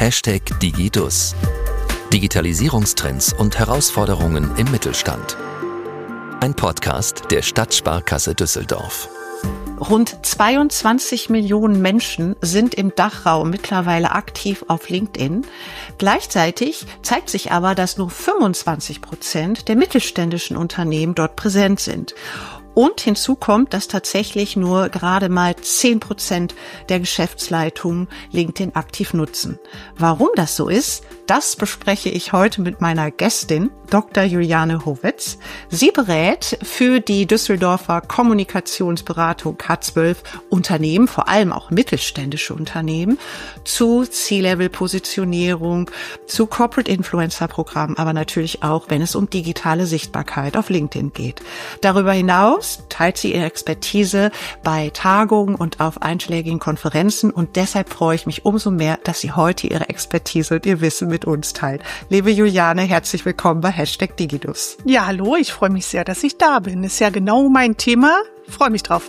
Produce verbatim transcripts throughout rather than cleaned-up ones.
Hashtag Digidus. Digitalisierungstrends und Herausforderungen im Mittelstand. Ein Podcast der Stadtsparkasse Düsseldorf. Rund zweiundzwanzig Millionen Menschen sind im Dachraum mittlerweile aktiv auf LinkedIn. Gleichzeitig zeigt sich aber, dass nur fünfundzwanzig Prozent der mittelständischen Unternehmen dort präsent sind. Und hinzu kommt, dass tatsächlich nur gerade mal zehn Prozent der Geschäftsleitungen LinkedIn aktiv nutzen. Warum das so ist, das bespreche ich heute mit meiner Gästin, Doktor Juliane Howetz. Sie berät für die Düsseldorfer Kommunikationsberatung K zwölf Unternehmen, vor allem auch mittelständische Unternehmen, zu C-Level-Positionierung, zu Corporate-Influencer-Programmen, aber natürlich auch, wenn es um digitale Sichtbarkeit auf LinkedIn geht. Darüber hinaus teilt sie ihre Expertise bei Tagungen und auf einschlägigen Konferenzen und deshalb freue ich mich umso mehr, dass sie heute ihre Expertise und ihr Wissen mit uns teilt. Liebe Juliane, herzlich willkommen bei Hashtag Digidus. Ja, hallo, ich freue mich sehr, dass ich da bin. Ist ja genau mein Thema. Freue mich drauf.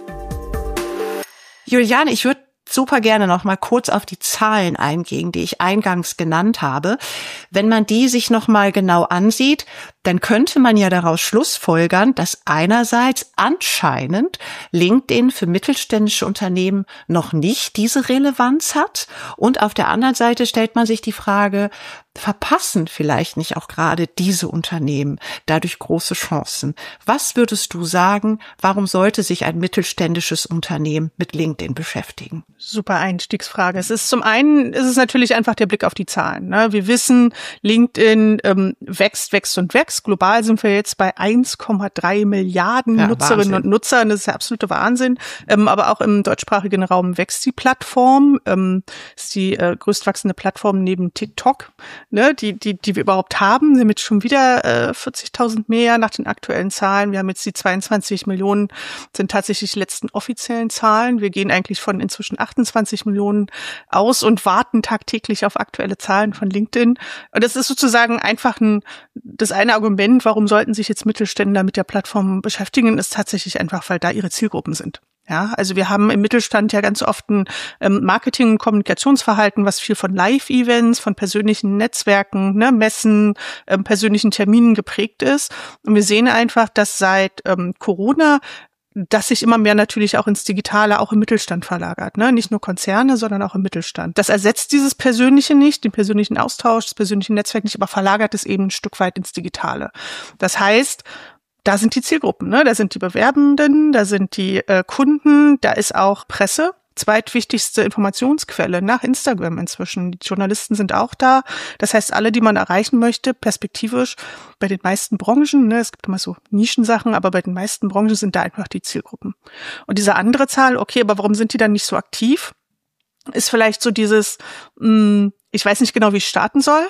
Juliane, ich würde super gerne noch mal kurz auf die Zahlen eingehen, die ich eingangs genannt habe. Wenn man die sich noch mal genau ansieht, dann könnte man ja daraus schlussfolgern, dass einerseits anscheinend LinkedIn für mittelständische Unternehmen noch nicht diese Relevanz hat und auf der anderen Seite stellt man sich die Frage, verpassen vielleicht nicht auch gerade diese Unternehmen dadurch große Chancen? Was würdest du sagen, warum sollte sich ein mittelständisches Unternehmen mit LinkedIn beschäftigen? Super Einstiegsfrage. Es ist zum einen, ist es natürlich einfach der Blick auf die Zahlen. Ne? Wir wissen, LinkedIn ähm, wächst, wächst und wächst. Global sind wir jetzt bei eins Komma drei Milliarden ja, Nutzerinnen Wahnsinn. und Nutzern. Das ist der absolute Wahnsinn. Ähm, aber auch im deutschsprachigen Raum wächst die Plattform. Ähm, ist die äh, größtwachsende Plattform neben TikTok, ne, die, die, die wir überhaupt haben. Wir haben jetzt schon wieder äh, vierzigtausend mehr nach den aktuellen Zahlen. Wir haben jetzt die zweiundzwanzig Millionen, sind tatsächlich die letzten offiziellen Zahlen. Wir gehen eigentlich von inzwischen achtundzwanzig Millionen aus und warten tagtäglich auf aktuelle Zahlen von LinkedIn. Und das ist sozusagen einfach ein, das eine Argument, warum sollten sich jetzt Mittelständler mit der Plattform beschäftigen, ist tatsächlich einfach, weil da ihre Zielgruppen sind. Ja, also wir haben im Mittelstand ja ganz oft ein ähm, Marketing- und Kommunikationsverhalten, was viel von Live-Events, von persönlichen Netzwerken, ne, Messen, ähm, persönlichen Terminen geprägt ist. Und wir sehen einfach, dass seit ähm, Corona dass sich immer mehr natürlich auch ins Digitale, auch im Mittelstand verlagert, ne? Nicht nur Konzerne, sondern auch im Mittelstand. Das ersetzt dieses Persönliche nicht, den persönlichen Austausch, das persönliche Netzwerk nicht, aber verlagert es eben ein Stück weit ins Digitale. Das heißt, da sind die Zielgruppen, ne? Da sind die Bewerbenden, da sind die äh, Kunden, da ist auch Presse. Zweitwichtigste Informationsquelle nach Instagram inzwischen. Die Journalisten sind auch da. Das heißt, alle, die man erreichen möchte, perspektivisch bei den meisten Branchen, ne, es gibt immer so Nischensachen, aber bei den meisten Branchen sind da einfach die Zielgruppen. Und diese andere Zahl, okay, aber warum sind die dann nicht so aktiv? Ist vielleicht so dieses, mh, ich weiß nicht genau, wie ich starten soll.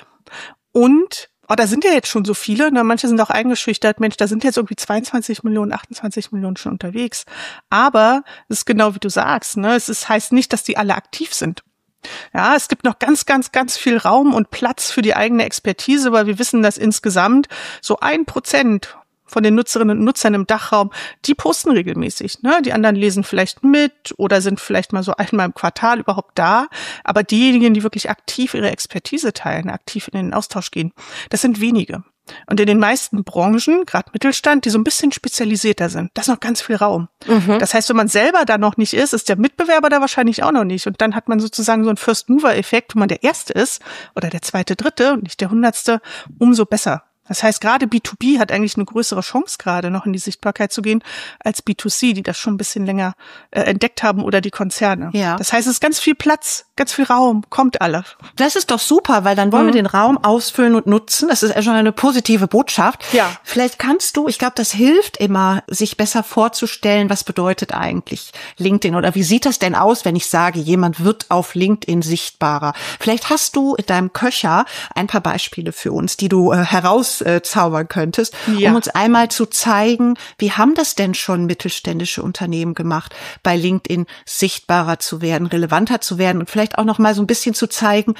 Und oh, da sind ja jetzt schon so viele, ne? Manche sind auch eingeschüchtert, Mensch, da sind jetzt irgendwie zweiundzwanzig Millionen, achtundzwanzig Millionen schon unterwegs. Aber es ist genau wie du sagst, ne? Es ist, heißt nicht, dass die alle aktiv sind. Ja, es gibt noch ganz, ganz, ganz viel Raum und Platz für die eigene Expertise, weil wir wissen, dass insgesamt so ein Prozent von den Nutzerinnen und Nutzern im Dachraum, die posten regelmäßig, ne? Die anderen lesen vielleicht mit oder sind vielleicht mal so einmal im Quartal überhaupt da. Aber diejenigen, die wirklich aktiv ihre Expertise teilen, aktiv in den Austausch gehen, das sind wenige. Und in den meisten Branchen, gerade Mittelstand, die so ein bisschen spezialisierter sind, da ist noch ganz viel Raum. Mhm. Das heißt, wenn man selber da noch nicht ist, ist der Mitbewerber da wahrscheinlich auch noch nicht. Und dann hat man sozusagen so einen First-Mover-Effekt, wenn man der Erste ist oder der Zweite, Dritte und nicht der Hundertste, umso besser. Das heißt, gerade B zwei B hat eigentlich eine größere Chance, gerade noch in die Sichtbarkeit zu gehen, als B zwei C, die das schon ein bisschen länger äh, entdeckt haben oder die Konzerne. Ja. Das heißt, es ist ganz viel Platz, ganz viel Raum, kommt alle. Das ist doch super, weil dann wollen mhm. wir den Raum ausfüllen und nutzen. Das ist ja schon eine positive Botschaft. Ja. Vielleicht kannst du, ich glaube, das hilft immer, sich besser vorzustellen, was bedeutet eigentlich LinkedIn oder wie sieht das denn aus, wenn ich sage, jemand wird auf LinkedIn sichtbarer. Vielleicht hast du in deinem Köcher ein paar Beispiele für uns, die du äh, heraus äh, zaubern könntest, ja. um uns einmal zu zeigen, wie haben das denn schon mittelständische Unternehmen gemacht, bei LinkedIn sichtbarer zu werden, relevanter zu werden und vielleicht auch noch mal so ein bisschen zu zeigen,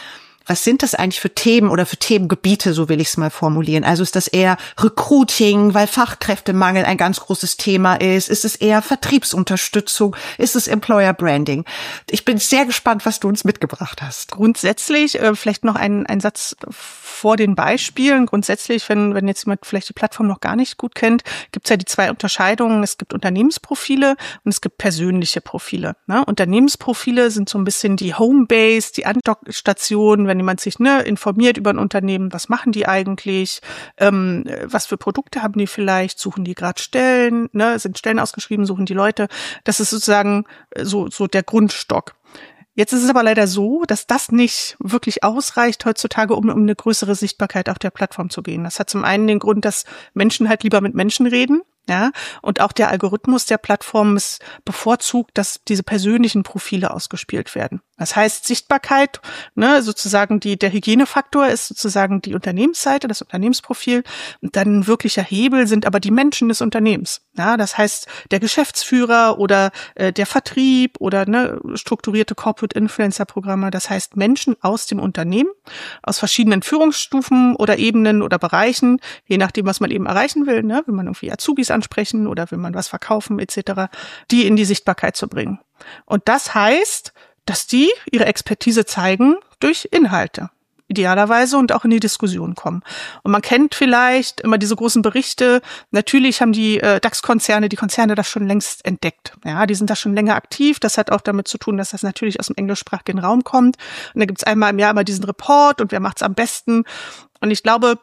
was sind das eigentlich für Themen oder für Themengebiete, so will ich es mal formulieren. Also ist das eher Recruiting, weil Fachkräftemangel ein ganz großes Thema ist? Ist es eher Vertriebsunterstützung? Ist es Employer Branding? Ich bin sehr gespannt, was du uns mitgebracht hast. Grundsätzlich, äh, vielleicht noch ein, ein Satz vor den Beispielen. Grundsätzlich, wenn, wenn jetzt jemand vielleicht die Plattform noch gar nicht gut kennt, gibt es ja die zwei Unterscheidungen. Es gibt Unternehmensprofile und es gibt persönliche Profile. Ne? Unternehmensprofile sind so ein bisschen die Homebase, die Andockstation, wenn jemand sich ne, informiert über ein Unternehmen, was machen die eigentlich, ähm, was für Produkte haben die vielleicht, suchen die gerade Stellen, ne, sind Stellen ausgeschrieben, suchen die Leute. Das ist sozusagen so, so der Grundstock. Jetzt ist es aber leider so, dass das nicht wirklich ausreicht heutzutage, um, um eine größere Sichtbarkeit auf der Plattform zu gehen. Das hat zum einen den Grund, dass Menschen halt lieber mit Menschen reden. Ja, und auch der Algorithmus der Plattform ist bevorzugt, dass diese persönlichen Profile ausgespielt werden. Das heißt, Sichtbarkeit, ne, sozusagen die, der Hygienefaktor ist sozusagen die Unternehmensseite, das Unternehmensprofil. Und dann ein wirklicher Hebel sind aber die Menschen des Unternehmens. Ja, das heißt, der Geschäftsführer oder äh, der Vertrieb oder ne, strukturierte Corporate Influencer Programme. Das heißt, Menschen aus dem Unternehmen, aus verschiedenen Führungsstufen oder Ebenen oder Bereichen, je nachdem, was man eben erreichen will, ne, will man irgendwie Azubis ansprechen oder will man was verkaufen et cetera, die in die Sichtbarkeit zu bringen. Und das heißt, dass die ihre Expertise zeigen durch Inhalte, idealerweise, und auch in die Diskussion kommen. Und man kennt vielleicht immer diese großen Berichte. Natürlich haben die äh, DAX-Konzerne, die Konzerne das schon längst entdeckt. Ja, die sind da schon länger aktiv. Das hat auch damit zu tun, dass das natürlich aus dem englischsprachigen Raum kommt. Und da gibt's einmal im Jahr immer diesen Report und wer macht's am besten. Und ich glaube,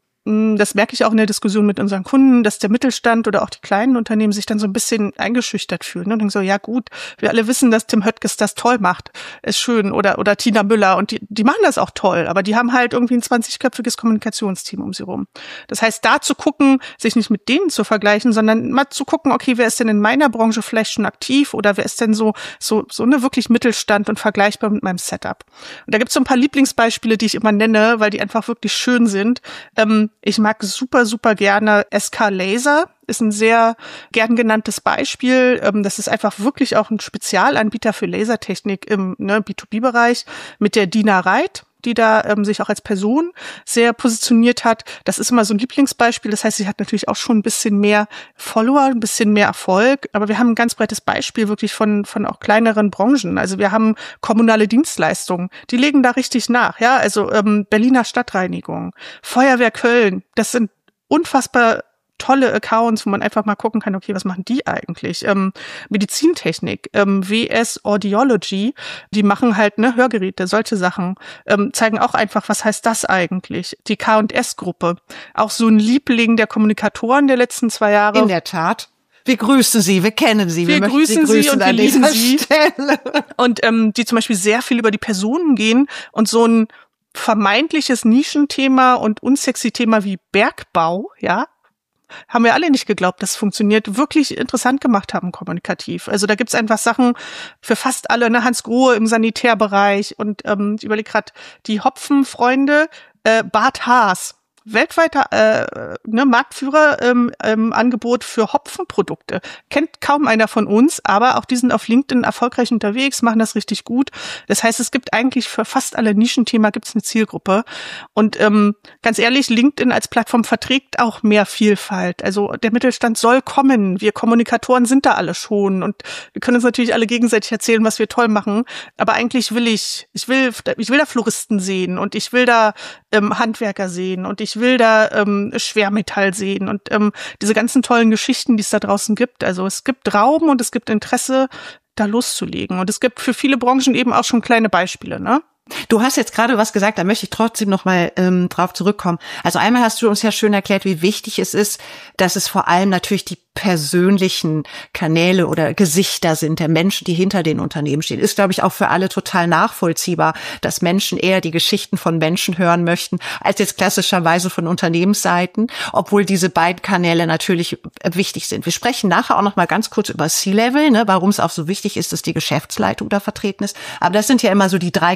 das merke ich auch in der Diskussion mit unseren Kunden, dass der Mittelstand oder auch die kleinen Unternehmen sich dann so ein bisschen eingeschüchtert fühlen und denken so, ja gut, wir alle wissen, dass Tim Höttges das toll macht, ist schön, oder oder Tina Müller, und die die machen das auch toll, aber die haben halt irgendwie ein zwanzigköpfiges Kommunikationsteam um sie rum. Das heißt, da zu gucken, sich nicht mit denen zu vergleichen, sondern mal zu gucken, okay, wer ist denn in meiner Branche vielleicht schon aktiv oder wer ist denn so so so eine wirklich Mittelstand und vergleichbar mit meinem Setup. Und da gibt's so ein paar Lieblingsbeispiele, die ich immer nenne, weil die einfach wirklich schön sind. Ähm, Ich mag super, super gerne S K Laser, ist ein sehr gern genanntes Beispiel. Das ist einfach wirklich auch ein Spezialanbieter für Lasertechnik im ne, B zwei B-Bereich mit der Dina Reit, die da ähm, sich auch als Person sehr positioniert hat. Das ist immer so ein Lieblingsbeispiel. Das heißt, sie hat natürlich auch schon ein bisschen mehr Follower, ein bisschen mehr Erfolg. Aber wir haben ein ganz breites Beispiel wirklich von von auch kleineren Branchen. Also wir haben kommunale Dienstleistungen, die legen da richtig nach. Ja, also ähm, Berliner Stadtreinigung, Feuerwehr Köln. Das sind unfassbar tolle Accounts, wo man einfach mal gucken kann, okay, was machen die eigentlich? Ähm, Medizintechnik, ähm, W S Audiology, die machen halt ne Hörgeräte, solche Sachen, ähm, zeigen auch einfach, was heißt das eigentlich? Die K und S-Gruppe, auch so ein Liebling der Kommunikatoren der letzten zwei Jahre. In der Tat. Wir grüßen Sie, wir kennen Sie, wir, wir grüßen Sie, grüßen Sie und wir lieben Sie. Stelle. Und ähm, die zum Beispiel sehr viel über die Personen gehen und so ein vermeintliches Nischenthema und unsexy Thema wie Bergbau, ja, haben wir alle nicht geglaubt, das funktioniert, wirklich interessant gemacht haben kommunikativ. Also da gibt's einfach Sachen für fast alle, ne, Hans Grohe im Sanitärbereich und ähm, ich überlege gerade die Hopfenfreunde, äh, Bart Haas, weltweiter äh, ne, Marktführer im ähm, Angebot für Hopfenprodukte. Kennt kaum einer von uns, aber auch die sind auf LinkedIn erfolgreich unterwegs, machen das richtig gut. Das heißt, es gibt eigentlich für fast alle Nischenthema gibt's eine Zielgruppe. Und ähm, ganz ehrlich, LinkedIn als Plattform verträgt auch mehr Vielfalt. Also der Mittelstand soll kommen. Wir Kommunikatoren sind da alle schon und wir können uns natürlich alle gegenseitig erzählen, was wir toll machen. Aber eigentlich will ich, ich will, ich will da Floristen sehen und ich will da ähm, Handwerker sehen und ich Ich will da ähm, Schwermetall sehen und ähm, diese ganzen tollen Geschichten, die es da draußen gibt. Also es gibt Raum und es gibt Interesse, da loszulegen. Und es gibt für viele Branchen eben auch schon kleine Beispiele, ne? Du hast jetzt gerade was gesagt, da möchte ich trotzdem noch mal ähm, drauf zurückkommen. Also einmal hast du uns ja schön erklärt, wie wichtig es ist, dass es vor allem natürlich die persönlichen Kanäle oder Gesichter sind der Menschen, die hinter den Unternehmen stehen. Ist, glaube ich, auch für alle total nachvollziehbar, dass Menschen eher die Geschichten von Menschen hören möchten, als jetzt klassischerweise von Unternehmensseiten, obwohl diese beiden Kanäle natürlich wichtig sind. Wir sprechen nachher auch noch mal ganz kurz über C-Level, ne, warum es auch so wichtig ist, dass die Geschäftsleitung da vertreten ist. Aber das sind ja immer so die drei Kanäle,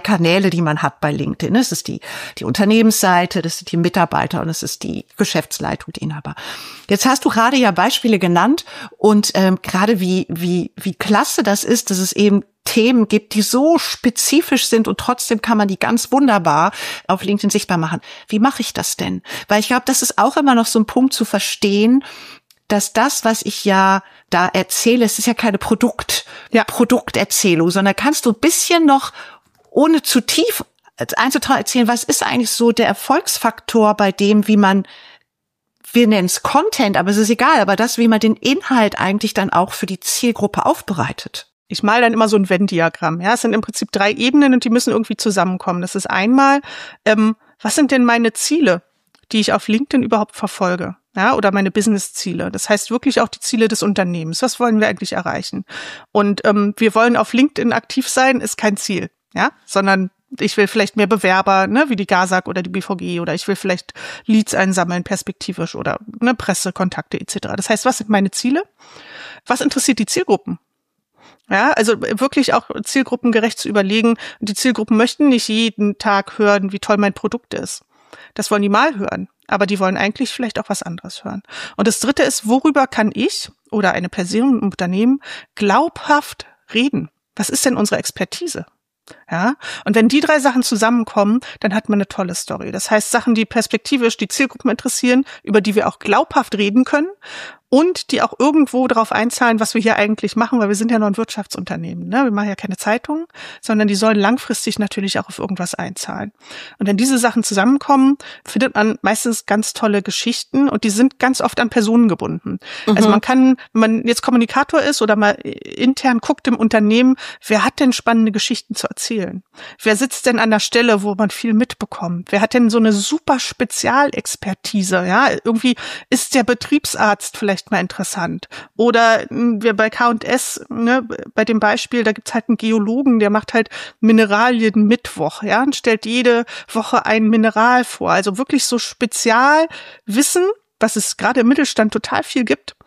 Kanäle, die man hat bei LinkedIn. Es ist die, die Unternehmensseite, das sind die Mitarbeiter und es ist die Geschäftsleitung, die Inhaber. Jetzt hast du gerade ja Beispiele genannt und ähm, gerade wie, wie, wie klasse das ist, dass es eben Themen gibt, die so spezifisch sind und trotzdem kann man die ganz wunderbar auf LinkedIn sichtbar machen. Wie mache ich das denn? Weil ich glaube, das ist auch immer noch so ein Punkt zu verstehen, dass das, was ich ja da erzähle, es ist ja keine Produkt, ja. Produkterzählung, sondern kannst du ein bisschen noch, ohne zu tief einzutauchen, erzählen, was ist eigentlich so der Erfolgsfaktor bei dem, wie man, wir nennen es Content, aber es ist egal, aber das, wie man den Inhalt eigentlich dann auch für die Zielgruppe aufbereitet. Ich male dann immer so ein Venn-Diagramm. Ja, es sind im Prinzip drei Ebenen und die müssen irgendwie zusammenkommen. Das ist einmal, ähm, was sind denn meine Ziele, die ich auf LinkedIn überhaupt verfolge? Ja, oder meine Business-Ziele. Das heißt wirklich auch die Ziele des Unternehmens. Was wollen wir eigentlich erreichen? Und ähm, wir wollen auf LinkedIn aktiv sein, ist kein Ziel, ja, sondern ich will vielleicht mehr Bewerber, ne, wie die GASAG oder die B V G, oder ich will vielleicht Leads einsammeln, perspektivisch, oder ne, Pressekontakte et cetera. Das heißt, was sind meine Ziele? Was interessiert die Zielgruppen? Ja, also wirklich auch zielgruppengerecht zu überlegen. Die Zielgruppen möchten nicht jeden Tag hören, wie toll mein Produkt ist. Das wollen die mal hören, aber die wollen eigentlich vielleicht auch was anderes hören. Und das Dritte ist, worüber kann ich oder eine Person im Unternehmen glaubhaft reden? Was ist denn unsere Expertise? Ja, und wenn die drei Sachen zusammenkommen, dann hat man eine tolle Story. Das heißt, Sachen, die perspektivisch die Zielgruppen interessieren, über die wir auch glaubhaft reden können und die auch irgendwo darauf einzahlen, was wir hier eigentlich machen, weil wir sind ja noch ein Wirtschaftsunternehmen, ne? Wir machen ja keine Zeitungen, sondern die sollen langfristig natürlich auch auf irgendwas einzahlen. Und wenn diese Sachen zusammenkommen, findet man meistens ganz tolle Geschichten und die sind ganz oft an Personen gebunden. Mhm. Also man kann, wenn man jetzt Kommunikator ist oder mal intern guckt im Unternehmen, wer hat denn spannende Geschichten zu erzählen? Wer sitzt denn an der Stelle, wo man viel mitbekommt? Wer hat denn so eine super Spezialexpertise? Ja, irgendwie ist der Betriebsarzt vielleicht mal interessant. Oder wir bei K und S, ne, bei dem Beispiel, da gibt's halt einen Geologen, der macht halt Mineralien-Mittwoch, ja, und stellt jede Woche ein Mineral vor. Also wirklich so Spezialwissen, was es gerade im Mittelstand total viel gibt.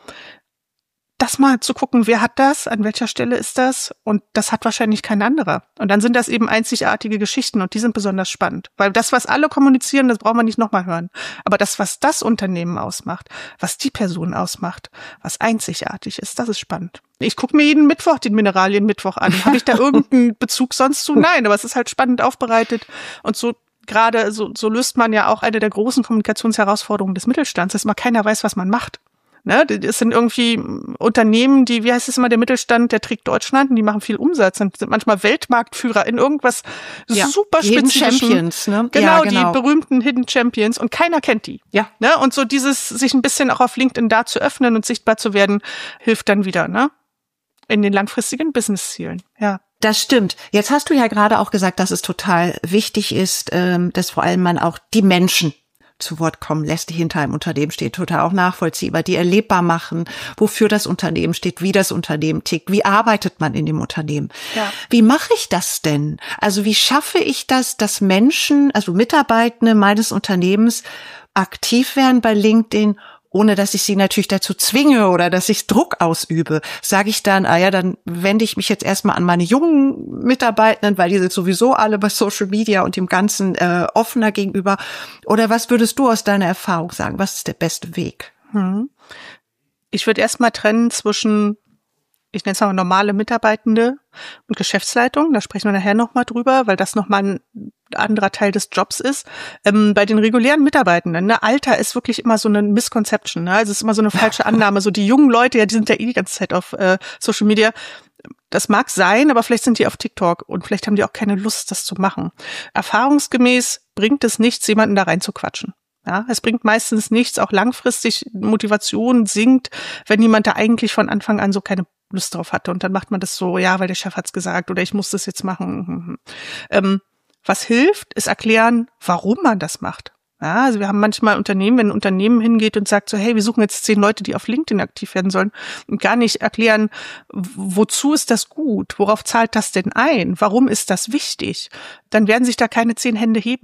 Das mal zu gucken, wer hat das, an welcher Stelle ist das, und das hat wahrscheinlich kein anderer. Und dann sind das eben einzigartige Geschichten und die sind besonders spannend. Weil das, was alle kommunizieren, das braucht man nicht nochmal hören. Aber das, was das Unternehmen ausmacht, was die Person ausmacht, was einzigartig ist, das ist spannend. Ich gucke mir jeden Mittwoch den Mineralien-Mittwoch an. Habe ich da irgendeinen Bezug sonst zu? Nein, aber es ist halt spannend aufbereitet und so. Gerade so, so löst man ja auch eine der großen Kommunikationsherausforderungen des Mittelstands, dass mal keiner weiß, was man macht. Ne, das sind irgendwie Unternehmen, die, wie heißt es immer, der Mittelstand, der trägt Deutschland und die machen viel Umsatz und sind manchmal Weltmarktführer in irgendwas ja, super spezifischen. Champions, ne? Genau, ja, genau, die berühmten Hidden Champions und keiner kennt die. Ja. Ne, und so dieses, sich ein bisschen auch auf LinkedIn da zu öffnen und sichtbar zu werden, hilft dann wieder, ne? In den langfristigen Business-Zielen, ja. Das stimmt. Jetzt hast du ja gerade auch gesagt, dass es total wichtig ist, dass vor allem man auch die Menschen zu Wort kommen lässt, die hinter einem Unternehmen steht, total auch nachvollziehbar, die erlebbar machen, wofür das Unternehmen steht, wie das Unternehmen tickt, wie arbeitet man in dem Unternehmen. Ja. Wie mache ich das denn? Also wie schaffe ich das, dass Menschen, also Mitarbeitende meines Unternehmens aktiv werden bei LinkedIn, ohne dass ich sie natürlich dazu zwinge oder dass ich Druck ausübe? Sage ich dann, ah ja, dann wende ich mich jetzt erstmal an meine jungen Mitarbeitenden, weil die sind sowieso alle bei Social Media und dem Ganzen äh, offener gegenüber. Oder was würdest du aus deiner Erfahrung sagen? Was ist der beste Weg? Hm. Ich würde erstmal trennen zwischen, ich nenne es mal normale Mitarbeitende und Geschäftsleitung. Da sprechen wir nachher nochmal drüber, weil das nochmal ein anderer Teil des Jobs ist. Ähm, bei den regulären Mitarbeitenden, ne, Alter ist wirklich immer so eine Misconception. Ne? Also es ist immer so eine falsche Annahme. So die jungen Leute, ja, die sind ja eh die ganze Zeit auf äh, Social Media. Das mag sein, aber vielleicht sind die auf TikTok und vielleicht haben die auch keine Lust, das zu machen. Erfahrungsgemäß bringt es nichts, jemanden da rein zu quatschen. Ja, es bringt meistens nichts, auch langfristig Motivation sinkt, wenn jemand da eigentlich von Anfang an so keine Lust drauf hatte. Und dann macht man das so, ja, weil der Chef hat's gesagt oder ich muss das jetzt machen. Ähm, was hilft, ist erklären, warum man das macht. Ja, also wir haben manchmal Unternehmen, wenn ein Unternehmen hingeht und sagt so, hey, wir suchen jetzt zehn Leute, die auf LinkedIn aktiv werden sollen, und gar nicht erklären, wozu ist das gut, worauf zahlt das denn ein, warum ist das wichtig, dann werden sich da keine zehn Hände heben.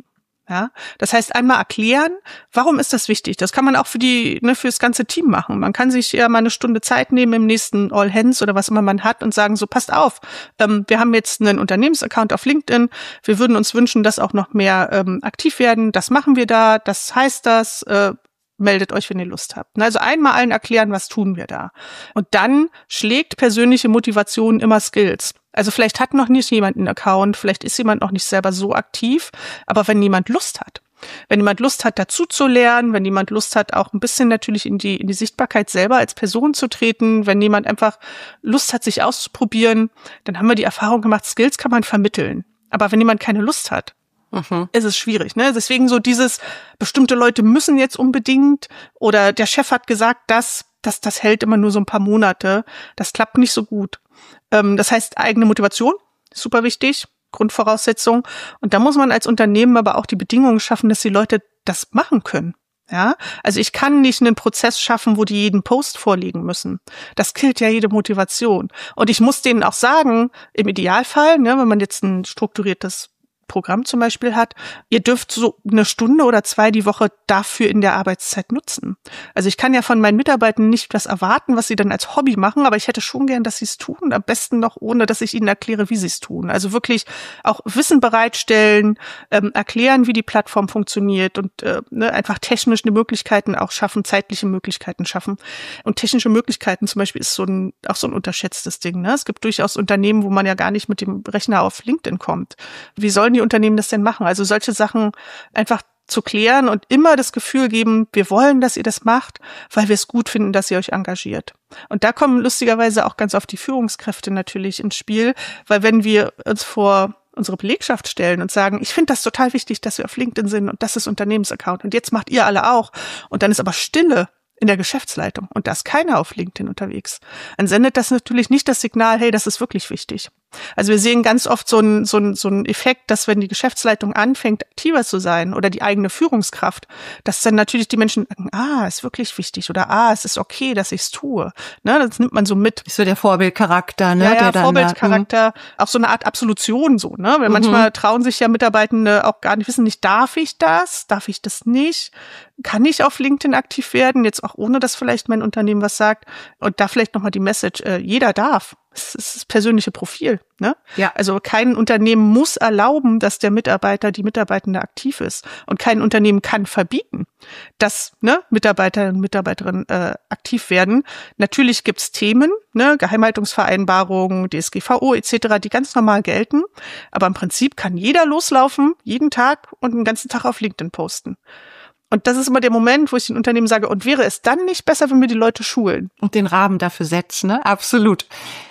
Ja, das heißt einmal erklären, warum ist das wichtig? Das kann man auch für die, ne, fürs ganze Team machen. Man kann sich ja mal eine Stunde Zeit nehmen im nächsten All Hands oder was immer man hat und sagen, so passt auf, ähm, wir haben jetzt einen Unternehmensaccount auf LinkedIn, wir würden uns wünschen, dass auch noch mehr ähm, aktiv werden, das machen wir da, das heißt das, äh, meldet euch, wenn ihr Lust habt. Also einmal allen erklären, was tun wir da. Und dann schlägt persönliche Motivation immer Skills. Also vielleicht hat noch nicht jemand einen Account, vielleicht ist jemand noch nicht selber so aktiv, aber wenn jemand Lust hat, wenn jemand Lust hat, dazu zu lernen, wenn jemand Lust hat, auch ein bisschen natürlich in die, in die Sichtbarkeit selber als Person zu treten, wenn jemand einfach Lust hat, sich auszuprobieren, dann haben wir die Erfahrung gemacht, Skills kann man vermitteln. Aber wenn jemand keine Lust hat, Mhm. ist es schwierig, ne? Deswegen so dieses, bestimmte Leute müssen jetzt unbedingt oder der Chef hat gesagt, das, das, das hält immer nur so ein paar Monate. Das klappt nicht so gut. Ähm, das heißt, eigene Motivation, super wichtig, Grundvoraussetzung. Und da muss man als Unternehmen aber auch die Bedingungen schaffen, dass die Leute das machen können. Ja, also ich kann nicht einen Prozess schaffen, wo die jeden Post vorlegen müssen. Das killt ja jede Motivation. Und ich muss denen auch sagen, im Idealfall, ne, wenn man jetzt ein strukturiertes Programm zum Beispiel hat, ihr dürft so eine Stunde oder zwei die Woche dafür in der Arbeitszeit nutzen. Also ich kann ja von meinen Mitarbeitern nicht was erwarten, was sie dann als Hobby machen, aber ich hätte schon gern, dass sie es tun, am besten noch, ohne dass ich ihnen erkläre, wie sie es tun. Also wirklich auch Wissen bereitstellen, ähm, erklären, wie die Plattform funktioniert und äh, ne, einfach technische Möglichkeiten auch schaffen, zeitliche Möglichkeiten schaffen. Und technische Möglichkeiten zum Beispiel ist so ein auch so ein unterschätztes Ding. Ne? Es gibt durchaus Unternehmen, wo man ja gar nicht mit dem Rechner auf LinkedIn kommt. Wie sollen die Unternehmen das denn machen? Also solche Sachen einfach zu klären und immer das Gefühl geben, wir wollen, dass ihr das macht, weil wir es gut finden, dass ihr euch engagiert. Und da kommen lustigerweise auch ganz oft die Führungskräfte natürlich ins Spiel, weil wenn wir uns vor unsere Belegschaft stellen und sagen, ich finde das total wichtig, dass wir auf LinkedIn sind und das ist Unternehmensaccount und jetzt macht ihr alle auch und dann ist aber Stille in der Geschäftsleitung und da ist keiner auf LinkedIn unterwegs, dann sendet das natürlich nicht das Signal, hey, das ist wirklich wichtig. Also wir sehen ganz oft so einen so einen so einen Effekt, dass wenn die Geschäftsleitung anfängt, aktiver zu sein oder die eigene Führungskraft, dass dann natürlich die Menschen denken, ah, ist wirklich wichtig oder ah, es ist okay, dass ich es tue. Ne, das nimmt man so mit. Ist so der Vorbildcharakter, ne? Ja, ja, der dann Vorbildcharakter, da, auch so eine Art Absolution so, ne? Weil mhm. manchmal trauen sich ja Mitarbeitende auch gar nicht wissen, nicht darf ich das, darf ich das nicht? Kann ich auf LinkedIn aktiv werden, jetzt auch ohne, dass vielleicht mein Unternehmen was sagt? Und da vielleicht nochmal die Message, äh, jeder darf. Es ist das persönliche Profil, ne? Ja. Also kein Unternehmen muss erlauben, dass der Mitarbeiter, die Mitarbeitende aktiv ist. Und kein Unternehmen kann verbieten, dass ne, Mitarbeiter und Mitarbeiterinnen äh, aktiv werden. Natürlich gibt's Themen, ne, Geheimhaltungsvereinbarungen, D S G V O et cetera, die ganz normal gelten. Aber im Prinzip kann jeder loslaufen, jeden Tag und den ganzen Tag auf LinkedIn posten. Und das ist immer der Moment, wo ich den Unternehmen sage, und wäre es dann nicht besser, wenn wir die Leute schulen? Und den Rahmen dafür setzen, ne? Absolut.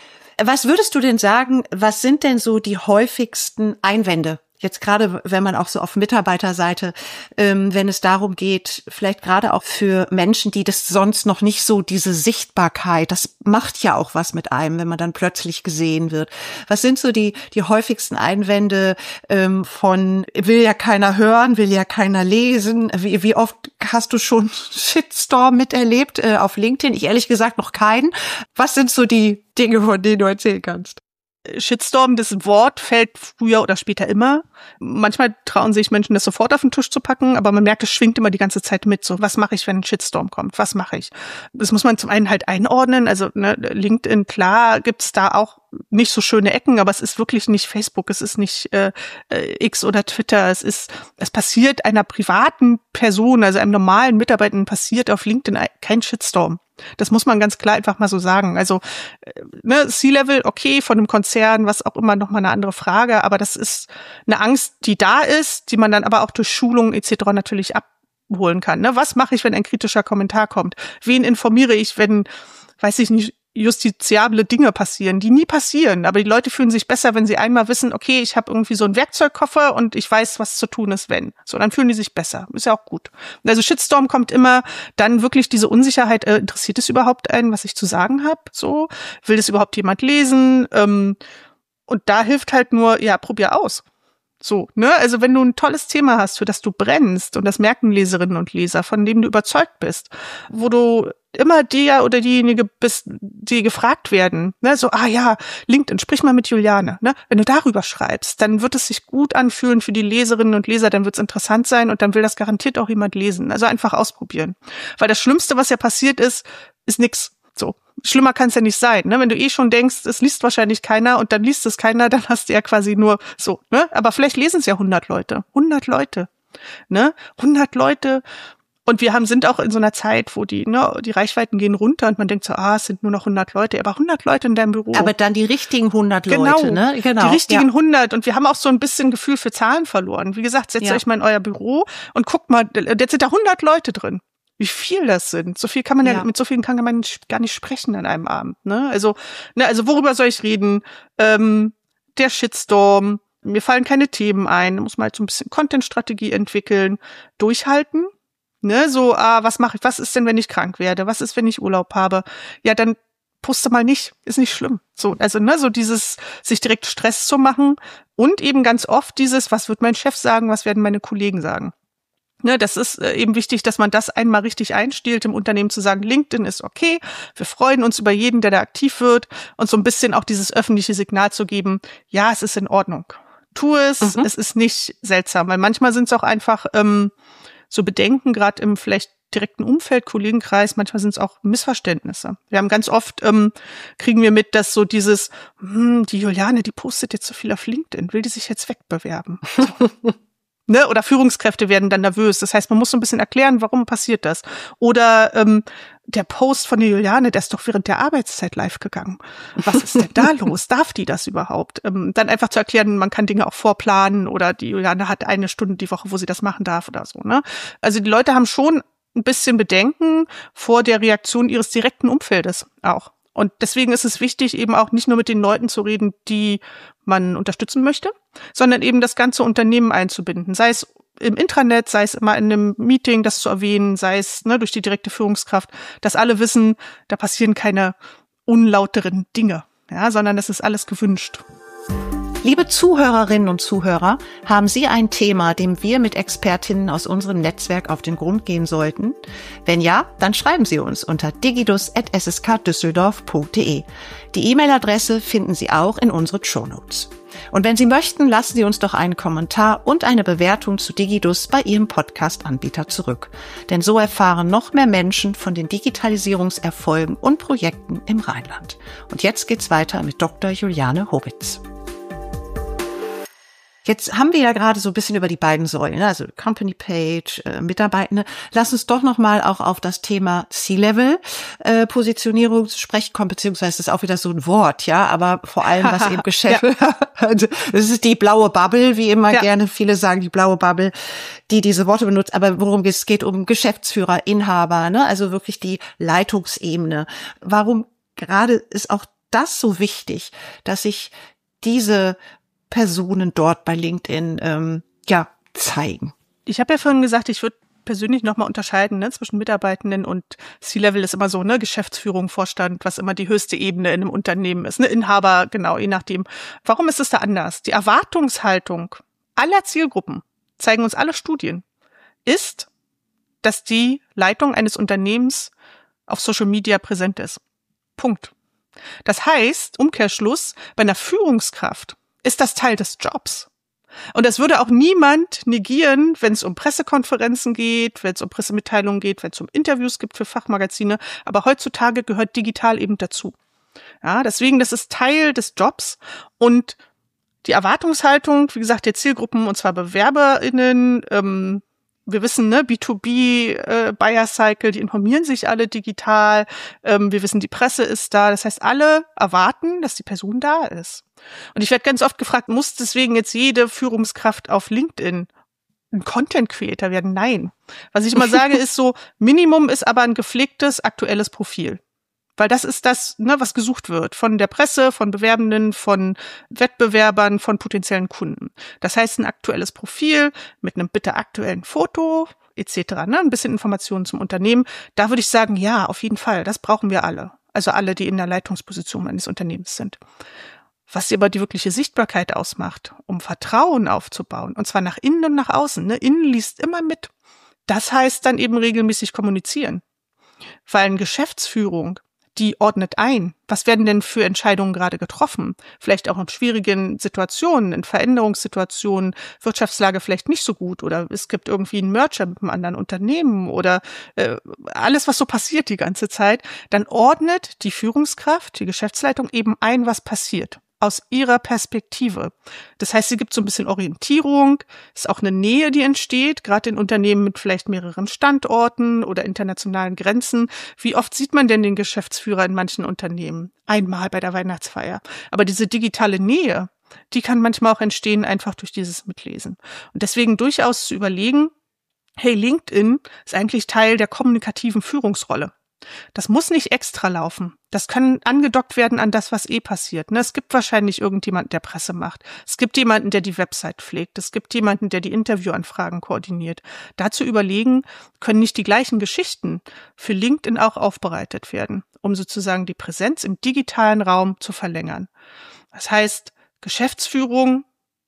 Was würdest du denn sagen, was sind denn so die häufigsten Einwände? Jetzt gerade, wenn man auch so auf Mitarbeiterseite, ähm, wenn es darum geht, vielleicht gerade auch für Menschen, die das sonst noch nicht so, diese Sichtbarkeit, das macht ja auch was mit einem, wenn man dann plötzlich gesehen wird. Was sind so die die häufigsten Einwände ähm, von, will ja keiner hören, will ja keiner lesen? Wie, wie oft hast du schon Shitstorm miterlebt äh, auf LinkedIn? Ich ehrlich gesagt noch keinen. Was sind so die Dinge, von denen du erzählen kannst? Shitstorm, das Wort fällt früher oder später immer. Manchmal trauen sich Menschen, das sofort auf den Tisch zu packen, aber man merkt, es schwingt immer die ganze Zeit mit. So, was mache ich, wenn ein Shitstorm kommt? Was mache ich? Das muss man zum einen halt einordnen. Also ne, LinkedIn, klar, gibt's da auch nicht so schöne Ecken, aber es ist wirklich nicht Facebook, es ist nicht äh, X oder Twitter. Es ist, es passiert einer privaten Person, also einem normalen Mitarbeiter, passiert auf LinkedIn kein Shitstorm. Das muss man ganz klar einfach mal so sagen. Also ne, C-Level, okay, von einem Konzern, was auch immer, nochmal eine andere Frage, aber das ist eine Angst, die da ist, die man dann aber auch durch Schulungen et cetera natürlich abholen kann. Ne? Was mache ich, wenn ein kritischer Kommentar kommt? Wen informiere ich, wenn, weiß ich nicht, justiziable Dinge passieren, die nie passieren, aber die Leute fühlen sich besser, wenn sie einmal wissen, okay, ich habe irgendwie so einen Werkzeugkoffer und ich weiß, was zu tun ist, wenn. So, dann fühlen die sich besser. Ist ja auch gut. Also Shitstorm kommt immer dann wirklich diese Unsicherheit, äh, interessiert es überhaupt einen, was ich zu sagen habe? So, will das überhaupt jemand lesen? Ähm, und da hilft halt nur, ja, probier aus. So, ne? Also wenn du ein tolles Thema hast, für das du brennst, und das merken Leserinnen und Leser, von dem du überzeugt bist, wo du immer der oder diejenige bist, die gefragt werden, ne, so, ah ja, LinkedIn, sprich mal mit Juliane, ne, wenn du darüber schreibst, dann wird es sich gut anfühlen für die Leserinnen und Leser, dann wird es interessant sein und dann will das garantiert auch jemand lesen. Also einfach ausprobieren. Weil das Schlimmste, was ja passiert ist, ist nix. So. Schlimmer kann es ja nicht sein, ne? Wenn du eh schon denkst, es liest wahrscheinlich keiner und dann liest es keiner, dann hast du ja quasi nur so, ne? Aber vielleicht lesen es ja hundert Leute. hundert Leute, ne? hundert Leute. Und wir haben, sind auch in so einer Zeit, wo die, ne, die Reichweiten gehen runter und man denkt so, ah, es sind nur noch hundert Leute, aber hundert Leute in deinem Büro. Aber dann die richtigen hundert genau, Leute, ne? Genau. Die richtigen ja. hundert. Und wir haben auch so ein bisschen Gefühl für Zahlen verloren. Wie gesagt, setzt ja. euch mal in euer Büro und guckt mal, jetzt sind da hundert Leute drin. Wie viel das sind. So viel kann man ja, ja mit so vielen kann man gar nicht sprechen an einem Abend, ne? Also, ne, also worüber soll ich reden? Ähm, der Shitstorm. Mir fallen keine Themen ein. Muss mal halt so ein bisschen Content-Strategie entwickeln. Durchhalten. Ne, so, ah, was mache ich, was ist denn, wenn ich krank werde? Was ist, wenn ich Urlaub habe? Ja, dann poste mal nicht, ist nicht schlimm. So, also, ne, so dieses, sich direkt Stress zu machen und eben ganz oft dieses, was wird mein Chef sagen, was werden meine Kollegen sagen? Ne, das ist äh, eben wichtig, dass man das einmal richtig einstiehlt im Unternehmen, zu sagen, LinkedIn ist okay, wir freuen uns über jeden, der da aktiv wird und so ein bisschen auch dieses öffentliche Signal zu geben, ja, es ist in Ordnung. Tu es, mhm. es ist nicht seltsam, weil manchmal sind es auch einfach, ähm, so Bedenken, gerade im vielleicht direkten Umfeld, Kollegenkreis, manchmal sind es auch Missverständnisse. Wir haben ganz oft, ähm, kriegen wir mit, dass so dieses, hm, die Juliane, die postet jetzt so viel auf LinkedIn, will die sich jetzt wegbewerben? So. Ne? Oder Führungskräfte werden dann nervös. Das heißt, man muss so ein bisschen erklären, warum passiert das. Oder ähm, der Post von der Juliane, der ist doch während der Arbeitszeit live gegangen. Was ist denn da los? Darf die das überhaupt? Ähm, dann einfach zu erklären, man kann Dinge auch vorplanen oder die Juliane hat eine Stunde die Woche, wo sie das machen darf oder so. Ne? Also die Leute haben schon ein bisschen Bedenken vor der Reaktion ihres direkten Umfeldes auch. Und deswegen ist es wichtig, eben auch nicht nur mit den Leuten zu reden, die man unterstützen möchte, sondern eben das ganze Unternehmen einzubinden. Sei es im Intranet, sei es immer in einem Meeting, das zu erwähnen, sei es ne, durch die direkte Führungskraft, dass alle wissen, da passieren keine unlauteren Dinge, ja, sondern das ist alles gewünscht. Liebe Zuhörerinnen und Zuhörer, haben Sie ein Thema, dem wir mit Expertinnen aus unserem Netzwerk auf den Grund gehen sollten? Wenn ja, dann schreiben Sie uns unter digidus at s s k düsseldorf punkt d e. Die E-Mail-Adresse finden Sie auch in unseren Shownotes. Und wenn Sie möchten, lassen Sie uns doch einen Kommentar und eine Bewertung zu Digidus bei Ihrem Podcast-Anbieter zurück. Denn so erfahren noch mehr Menschen von den Digitalisierungserfolgen und Projekten im Rheinland. Und jetzt geht's weiter mit Doktor Juliane Hobitz. Jetzt haben wir ja gerade so ein bisschen über die beiden Säulen, also Company Page, äh, Mitarbeitende. Lass uns doch nochmal auch auf das Thema C-Level äh, Positionierung sprechen kommen, beziehungsweise das ist auch wieder so ein Wort, ja, aber vor allem was eben Geschäft, ja. Also, das ist die blaue Bubble, wie immer ja. gerne viele sagen, die blaue Bubble, die diese Worte benutzt, aber worum geht es? Es geht um Geschäftsführer, Inhaber, ne, also wirklich die Leitungsebene. Warum gerade ist auch das so wichtig, dass sich diese Personen dort bei LinkedIn ähm, ja zeigen? Ich habe ja vorhin gesagt, ich würde persönlich nochmal unterscheiden ne, zwischen Mitarbeitenden und C-Level ist immer so, ne, Geschäftsführung, Vorstand, was immer die höchste Ebene in einem Unternehmen ist, ne, Inhaber, genau, je nachdem. Warum ist es da anders? Die Erwartungshaltung aller Zielgruppen, zeigen uns alle Studien, ist, dass die Leitung eines Unternehmens auf Social Media präsent ist. Punkt. Das heißt, Umkehrschluss, bei einer Führungskraft ist das Teil des Jobs. Und das würde auch niemand negieren, wenn es um Pressekonferenzen geht, wenn es um Pressemitteilungen geht, wenn es um Interviews gibt für Fachmagazine. Aber heutzutage gehört digital eben dazu. Ja, deswegen, das ist Teil des Jobs. Und die Erwartungshaltung, wie gesagt, der Zielgruppen, und zwar BewerberInnen, ähm, wir wissen, ne, B zwei B, äh, Buyer Cycle, die informieren sich alle digital. Ähm, wir wissen, die Presse ist da. Das heißt, alle erwarten, dass die Person da ist. Und ich werde ganz oft gefragt, muss deswegen jetzt jede Führungskraft auf LinkedIn ein Content Creator werden? Nein. Was ich immer sage, ist so, Minimum ist aber ein gepflegtes, aktuelles Profil. Weil das ist das, ne, was gesucht wird von der Presse, von Bewerbenden, von Wettbewerbern, von potenziellen Kunden. Das heißt, ein aktuelles Profil mit einem bitte aktuellen Foto et cetera, ne, ein bisschen Informationen zum Unternehmen. Da würde ich sagen, ja, auf jeden Fall, das brauchen wir alle. Also alle, die in der Leitungsposition eines Unternehmens sind. Was aber die wirkliche Sichtbarkeit ausmacht, um Vertrauen aufzubauen, und zwar nach innen und nach außen. Ne? Innen liest immer mit. Das heißt dann eben regelmäßig kommunizieren. Weil eine Geschäftsführung, die ordnet ein. Was werden denn für Entscheidungen gerade getroffen? Vielleicht auch in schwierigen Situationen, in Veränderungssituationen, Wirtschaftslage vielleicht nicht so gut oder es gibt irgendwie einen Merger mit einem anderen Unternehmen oder äh, alles, was so passiert die ganze Zeit. Dann ordnet die Führungskraft, die Geschäftsleitung eben ein, was passiert. Aus ihrer Perspektive. Das heißt, sie gibt so ein bisschen Orientierung, ist auch eine Nähe, die entsteht, gerade in Unternehmen mit vielleicht mehreren Standorten oder internationalen Grenzen. Wie oft sieht man denn den Geschäftsführer in manchen Unternehmen? Einmal bei der Weihnachtsfeier. Aber diese digitale Nähe, die kann manchmal auch entstehen einfach durch dieses Mitlesen. Und deswegen durchaus zu überlegen, hey, LinkedIn ist eigentlich Teil der kommunikativen Führungsrolle. Das muss nicht extra laufen. Das kann angedockt werden an das, was eh passiert. Es gibt wahrscheinlich irgendjemanden, der Presse macht. Es gibt jemanden, der die Website pflegt. Es gibt jemanden, der die Interviewanfragen koordiniert. Dazu überlegen, können nicht die gleichen Geschichten für LinkedIn auch aufbereitet werden, um sozusagen die Präsenz im digitalen Raum zu verlängern. Das heißt, Geschäftsführung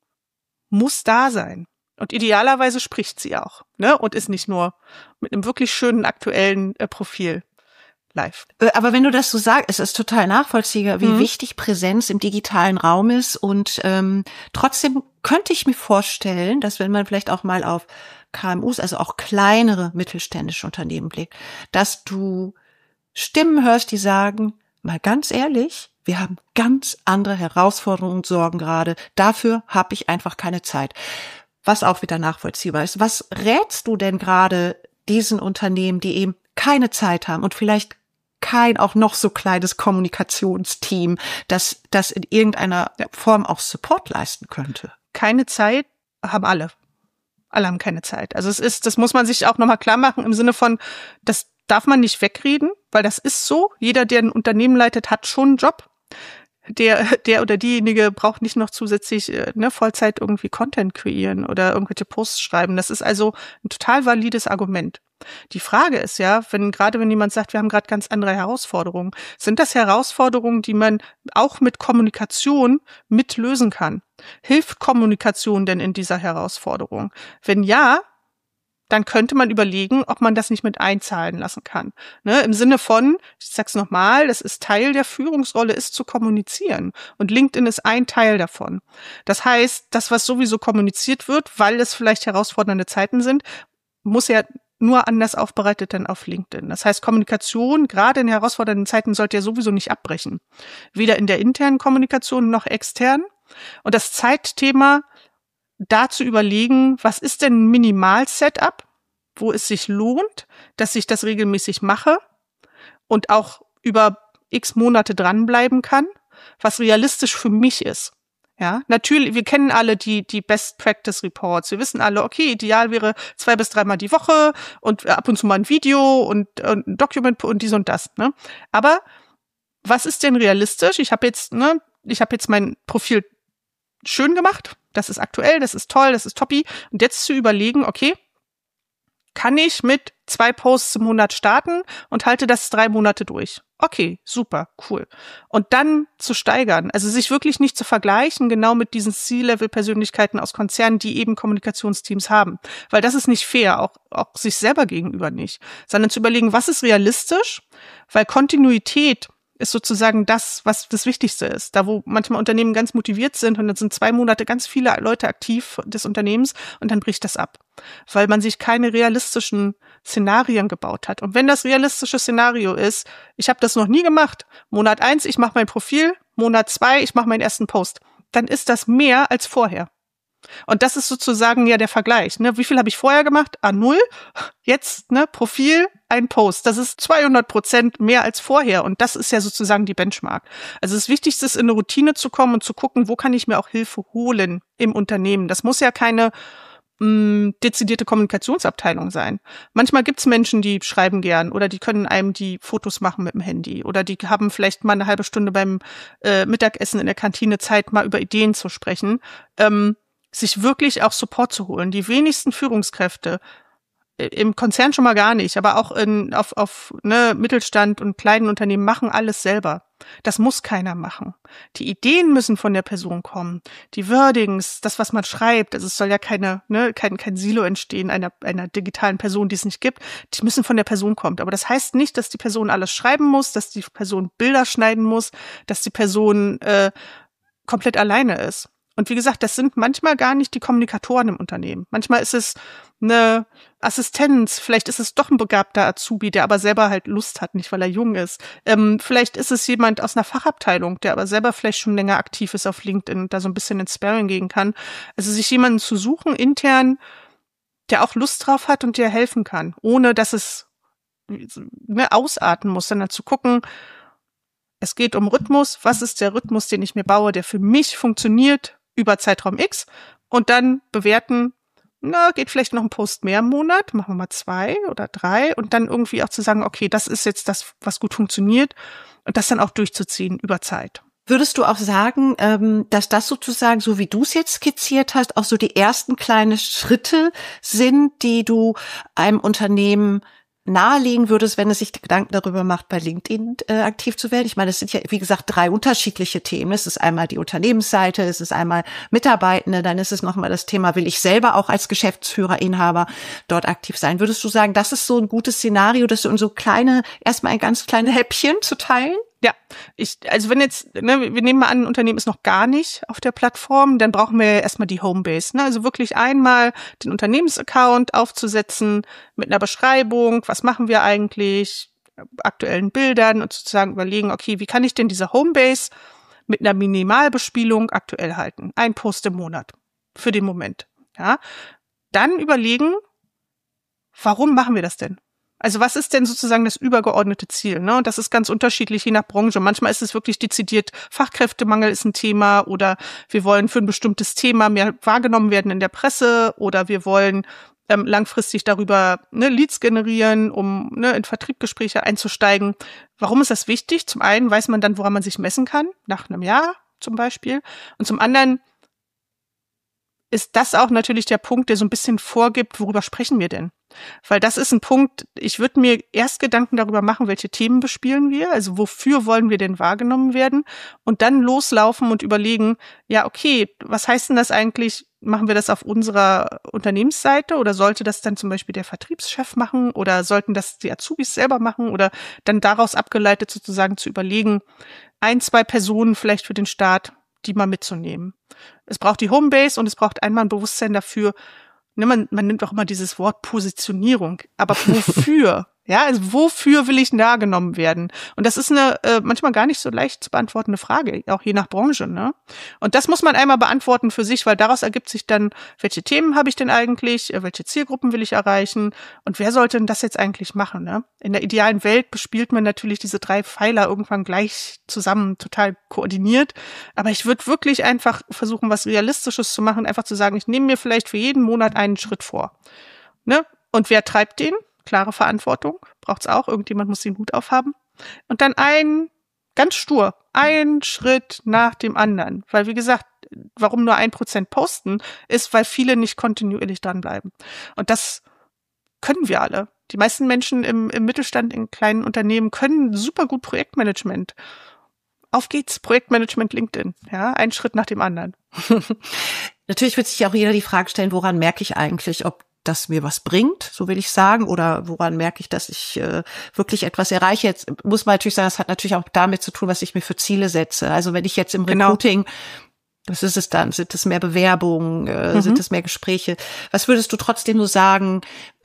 muss da sein. Und idealerweise spricht sie auch, ne? Und ist nicht nur mit einem wirklich schönen aktuellen äh, Profil live. Aber wenn du das so sagst, es ist total nachvollziehbar, wie mhm. wichtig Präsenz im digitalen Raum ist. Und ähm, trotzdem könnte ich mir vorstellen, dass wenn man vielleicht auch mal auf K M Us, also auch kleinere mittelständische Unternehmen blickt, dass du Stimmen hörst, die sagen, mal ganz ehrlich, wir haben ganz andere Herausforderungen und Sorgen gerade. Dafür habe ich einfach keine Zeit. Was auch wieder nachvollziehbar ist. Was rätst du denn gerade diesen Unternehmen, die eben keine Zeit haben und vielleicht kein auch noch so kleines Kommunikationsteam, das das in irgendeiner Form auch Support leisten könnte? Keine Zeit haben alle. Alle haben keine Zeit. Also es ist, das muss man sich auch nochmal klar machen im Sinne von, das darf man nicht wegreden, weil das ist so. Jeder, der ein Unternehmen leitet, hat schon einen Job. Der, der oder diejenige braucht nicht noch zusätzlich ne, Vollzeit irgendwie Content kreieren oder irgendwelche Posts schreiben. Das ist also ein total valides Argument. Die Frage ist ja, wenn gerade wenn jemand sagt, wir haben gerade ganz andere Herausforderungen, sind das Herausforderungen, die man auch mit Kommunikation mitlösen kann? Hilft Kommunikation denn in dieser Herausforderung? Wenn ja, dann könnte man überlegen, ob man das nicht mit einzahlen lassen kann. Ne, im Sinne von, ich sag's nochmal, das ist Teil der Führungsrolle, ist zu kommunizieren. Und LinkedIn ist ein Teil davon. Das heißt, das, was sowieso kommuniziert wird, weil es vielleicht herausfordernde Zeiten sind, muss ja nur anders aufbereitet dann auf LinkedIn. Das heißt, Kommunikation, gerade in herausfordernden Zeiten, sollte ja sowieso nicht abbrechen. Weder in der internen Kommunikation noch extern. Und das Zeitthema, da zu überlegen, was ist denn ein Minimal-Setup, wo es sich lohnt, dass ich das regelmäßig mache und auch über x Monate dranbleiben kann, was realistisch für mich ist. Ja, natürlich, wir kennen alle die, die Best Practice Reports. Wir wissen alle, okay, ideal wäre zwei bis dreimal die Woche und ab und zu mal ein Video und, und ein Document und dies und das, ne? Aber was ist denn realistisch? Ich habe jetzt, ne, ich habe jetzt mein Profil schön gemacht. Das ist aktuell, das ist toll, das ist toppi. Und jetzt zu überlegen, okay, kann ich mit zwei Posts im Monat starten und halte das drei Monate durch? Okay, super, cool. Und dann zu steigern, also sich wirklich nicht zu vergleichen, genau mit diesen C-Level-Persönlichkeiten aus Konzernen, die eben Kommunikationsteams haben. Weil das ist nicht fair, auch, auch sich selber gegenüber nicht. Sondern zu überlegen, was ist realistisch? Weil Kontinuität ist sozusagen das, was das Wichtigste ist. Da, wo manchmal Unternehmen ganz motiviert sind und dann sind zwei Monate ganz viele Leute aktiv des Unternehmens und dann bricht das ab. Weil man sich keine realistischen Szenarien gebaut hat. Und wenn das realistische Szenario ist, ich habe das noch nie gemacht, Monat eins, ich mache mein Profil, Monat zwei, ich mache meinen ersten Post, dann ist das mehr als vorher. Und das ist sozusagen ja der Vergleich. Ne? Wie viel habe ich vorher gemacht? Ah, null. Jetzt, ne, Profil, ein Post. Das ist zweihundert Prozent mehr als vorher. Und das ist ja sozusagen die Benchmark. Also das Wichtigste ist, in eine Routine zu kommen und zu gucken, wo kann ich mir auch Hilfe holen im Unternehmen. Das muss ja keine mh, dezidierte Kommunikationsabteilung sein. Manchmal gibt's Menschen, die schreiben gern oder die können einem die Fotos machen mit dem Handy oder die haben vielleicht mal eine halbe Stunde beim äh, Mittagessen in der Kantine Zeit, mal über Ideen zu sprechen. Ähm, sich wirklich auch Support zu holen. Die wenigsten Führungskräfte im Konzern schon mal gar nicht, aber auch in, auf, auf ne, Mittelstand und kleinen Unternehmen machen alles selber. Das muss keiner machen. Die Ideen müssen von der Person kommen. Die Wordings, das, was man schreibt, also es soll ja keine, ne, kein, kein Silo entstehen einer, einer digitalen Person, die es nicht gibt. Die müssen von der Person kommen. Aber das heißt nicht, dass die Person alles schreiben muss, dass die Person Bilder schneiden muss, dass die Person äh, komplett alleine ist. Und wie gesagt, das sind manchmal gar nicht die Kommunikatoren im Unternehmen. Manchmal ist es eine Assistenz, vielleicht ist es doch ein begabter Azubi, der aber selber halt Lust hat, nicht weil er jung ist. Ähm, vielleicht ist es jemand aus einer Fachabteilung, der aber selber vielleicht schon länger aktiv ist auf LinkedIn und da so ein bisschen ins Sparring gehen kann. Also sich jemanden zu suchen intern, der auch Lust drauf hat und dir helfen kann, ohne dass es ne, ausarten muss, sondern zu gucken, es geht um Rhythmus. Was ist der Rhythmus, den ich mir baue, der für mich funktioniert über Zeitraum X? Und dann bewerten, na, geht vielleicht noch ein Post mehr im Monat, machen wir mal zwei oder drei und dann irgendwie auch zu sagen, okay, das ist jetzt das, was gut funktioniert und das dann auch durchzuziehen über Zeit. Würdest du auch sagen, dass das sozusagen, so wie du es jetzt skizziert hast, auch so die ersten kleinen Schritte sind, die du einem Unternehmen nahelegen würdest, wenn es sich Gedanken darüber macht, bei LinkedIn äh, aktiv zu werden? Ich meine, es sind ja, wie gesagt, drei unterschiedliche Themen. Es ist einmal die Unternehmensseite, es ist einmal Mitarbeitende, dann ist es nochmal das Thema, will ich selber auch als Geschäftsführer, Inhaber dort aktiv sein? Würdest du sagen, das ist so ein gutes Szenario, das so in so kleine, erstmal ein ganz kleine Häppchen zu teilen? Ja, ich, also wenn jetzt, ne, wir nehmen mal an, ein Unternehmen ist noch gar nicht auf der Plattform, dann brauchen wir erstmal die Homebase, ne? Also wirklich einmal den Unternehmensaccount aufzusetzen mit einer Beschreibung, was machen wir eigentlich, aktuellen Bildern und sozusagen überlegen, okay, wie kann ich denn diese Homebase mit einer Minimalbespielung aktuell halten? Ein Post im Monat für den Moment, ja? Dann überlegen, warum machen wir das denn? Also was ist denn sozusagen das übergeordnete Ziel? Ne? Und das ist ganz unterschiedlich je nach Branche. Manchmal ist es wirklich dezidiert, Fachkräftemangel ist ein Thema oder wir wollen für ein bestimmtes Thema mehr wahrgenommen werden in der Presse oder wir wollen ähm, langfristig darüber ne, Leads generieren, um ne, in Vertriebsgespräche einzusteigen. Warum ist das wichtig? Zum einen weiß man dann, woran man sich messen kann, nach einem Jahr zum Beispiel. Und zum anderen ist das auch natürlich der Punkt, der so ein bisschen vorgibt, worüber sprechen wir denn? Weil das ist ein Punkt, ich würde mir erst Gedanken darüber machen, welche Themen bespielen wir, also wofür wollen wir denn wahrgenommen werden und dann loslaufen und überlegen, ja okay, was heißt denn das eigentlich, machen wir das auf unserer Unternehmensseite oder sollte das dann zum Beispiel der Vertriebschef machen oder sollten das die Azubis selber machen oder dann daraus abgeleitet sozusagen zu überlegen, ein, zwei Personen vielleicht für den Start, die mal mitzunehmen. Es braucht die Homebase und es braucht einmal ein Bewusstsein dafür, ne, man, man nimmt auch immer dieses Wort Positionierung, aber wofür? Ja, also wofür will ich wahrgenommen werden? Und das ist eine äh, manchmal gar nicht so leicht zu beantwortende Frage, auch je nach Branche, ne? Und das muss man einmal beantworten für sich, weil daraus ergibt sich dann, welche Themen habe ich denn eigentlich, welche Zielgruppen will ich erreichen und wer sollte denn das jetzt eigentlich machen, ne? In der idealen Welt bespielt man natürlich diese drei Pfeiler irgendwann gleich zusammen, total koordiniert, aber ich würde wirklich einfach versuchen, was Realistisches zu machen, einfach zu sagen, ich nehme mir vielleicht für jeden Monat einen Schritt vor, ne? Und wer treibt den? Klare Verantwortung, braucht's auch. Irgendjemand muss den Hut aufhaben. Und dann ein, ganz stur, ein Schritt nach dem anderen. Weil, wie gesagt, warum nur ein Prozent posten, ist, weil viele nicht kontinuierlich dranbleiben. Und das können wir alle. Die meisten Menschen im, im Mittelstand, in kleinen Unternehmen können super gut Projektmanagement. Auf geht's, Projektmanagement LinkedIn. Ja, ein Schritt nach dem anderen. Natürlich wird sich auch jeder die Frage stellen, woran merke ich eigentlich, ob das mir was bringt, so will ich sagen, oder woran merke ich, dass ich äh, wirklich etwas erreiche. Jetzt muss man natürlich sagen, das hat natürlich auch damit zu tun, was ich mir für Ziele setze. Also wenn ich jetzt im Recruiting, genau. Was ist es dann? Sind es mehr Bewerbungen? Äh, mhm. Sind es mehr Gespräche? Was würdest du trotzdem nur sagen,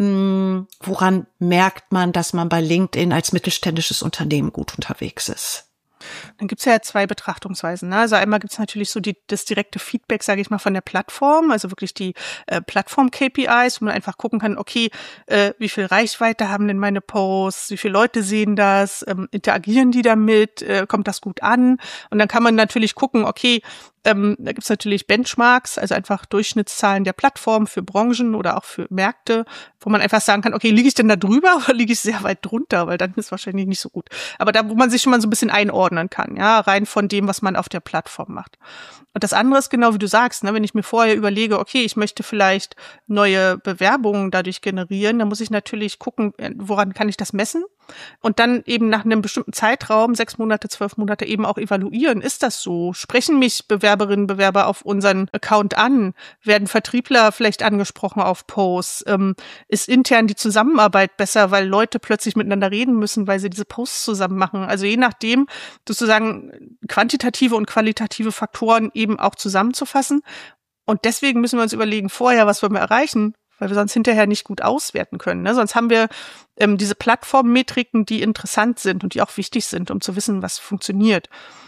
mh, woran merkt man, dass man bei LinkedIn als mittelständisches Unternehmen gut unterwegs ist? Dann gibt's ja zwei Betrachtungsweisen. Ne? Also einmal gibt's natürlich so die, das direkte Feedback, sage ich mal, von der Plattform, also wirklich die äh, Plattform-K P Is, wo man einfach gucken kann, okay, äh, wie viel Reichweite haben denn meine Posts, wie viele Leute sehen das, ähm, interagieren die damit, äh, kommt das gut an? Und dann kann man natürlich gucken, okay, Ähm, da gibt's natürlich Benchmarks, also einfach Durchschnittszahlen der Plattform für Branchen oder auch für Märkte, wo man einfach sagen kann, okay, liege ich denn da drüber oder liege ich sehr weit drunter, weil dann ist es wahrscheinlich nicht so gut. Aber da, wo man sich schon mal so ein bisschen einordnen kann, ja, rein von dem, was man auf der Plattform macht. Und das andere ist genau wie du sagst, ne, wenn ich mir vorher überlege, okay, ich möchte vielleicht neue Bewerbungen dadurch generieren, dann muss ich natürlich gucken, woran kann ich das messen? Und dann eben nach einem bestimmten Zeitraum, sechs Monate, zwölf Monate eben auch evaluieren. Ist das so? Sprechen mich Bewerberinnen, Bewerber auf unseren Account an? Werden Vertriebler vielleicht angesprochen auf Posts? Ähm, ist intern die Zusammenarbeit besser, weil Leute plötzlich miteinander reden müssen, weil sie diese Posts zusammen machen? Also je nachdem, sozusagen quantitative und qualitative Faktoren eben auch zusammenzufassen. Und deswegen müssen wir uns überlegen, vorher, was wollen wir erreichen? Weil wir sonst hinterher nicht gut auswerten können. Ne? Sonst haben wir ähm, diese Plattformmetriken, die interessant sind und die auch wichtig sind, um zu wissen, was funktioniert.